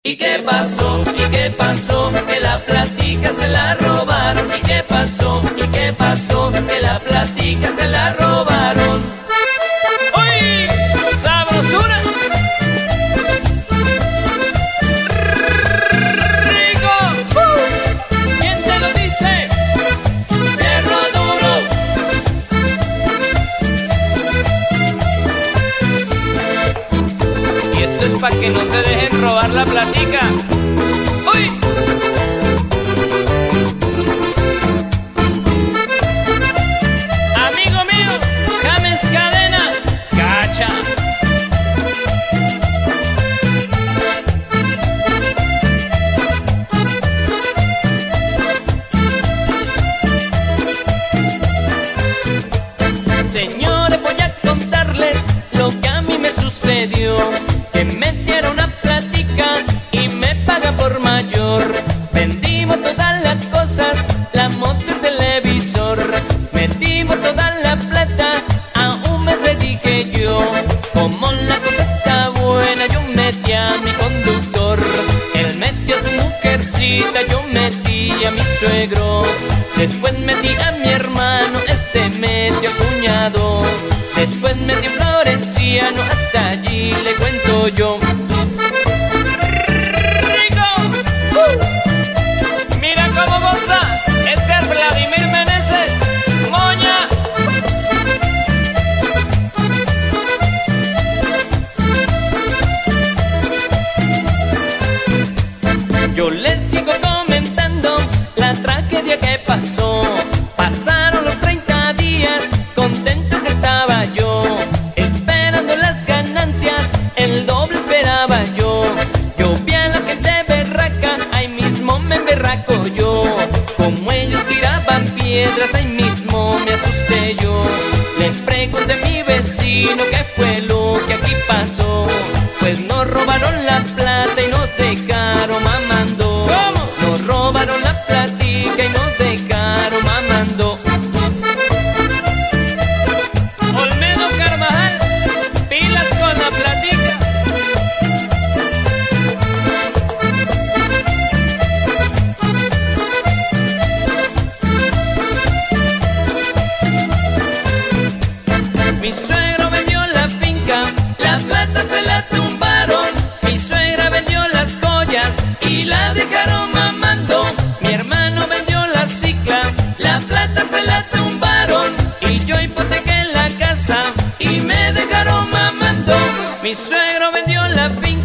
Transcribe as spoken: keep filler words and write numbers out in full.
¿Y qué pasó? ¿Y qué pasó? Que la platica se la robaron. ¿Y qué pasó? ¿Y qué pasó? Que la platica se la robaron. ¡Uy! ¡Sabrosura! ¡Rico! ¡Uh! ¿Quién te lo dice? ¡Perro duro! Y esto es pa' que no te dejen robar la platica. ¡Uy! Amigo mío, James Cadena, cacha. Señores, voy a contarles lo que a mí me sucedió. Que metieron una platica y me paga por mayor. Vendimos todas las cosas, la moto y el televisor. Metimos toda la plata, a un mes le dije yo. Como la cosa está buena, yo metí a mi conductor. Él metió a su mujercita, yo metí a mi suegro. Después metí a mi hermano, este metió a cuñado. Después metí a Florenciano, hasta allí le cuento yo. ¡Rico! ¡Uh! Mira cómo goza Edgar Vladimir Meneses, moña. Yo les sigo comentando la tragedia que pasó. Pasaron los treinta días, contento que estaba yo, esperando las ganancias, el doble esperaba yo. Yo vi a la gente berraca, ahí mismo me emberraco yo. Como ellos tiraban piedras, ahí mismo me asusté yo. Le pregunté a mi vecino qué fue lo que aquí pasó. Pues nos robaron la plata y nos dejaron mamando. ¿Cómo? Nos robaron la platica y nos dejaron mamando. Olmedo Carvajal, pilas con la platica. Mi suegro vendió la finca, la plata se la tumbaron. Mi suegra vendió las joyas y la dejaron mamando. Mi hermano vendió la cicla, la plata se la tumbaron. Y yo hipotequé la casa y me dejaron mamando. Mi suegro vendió la finca.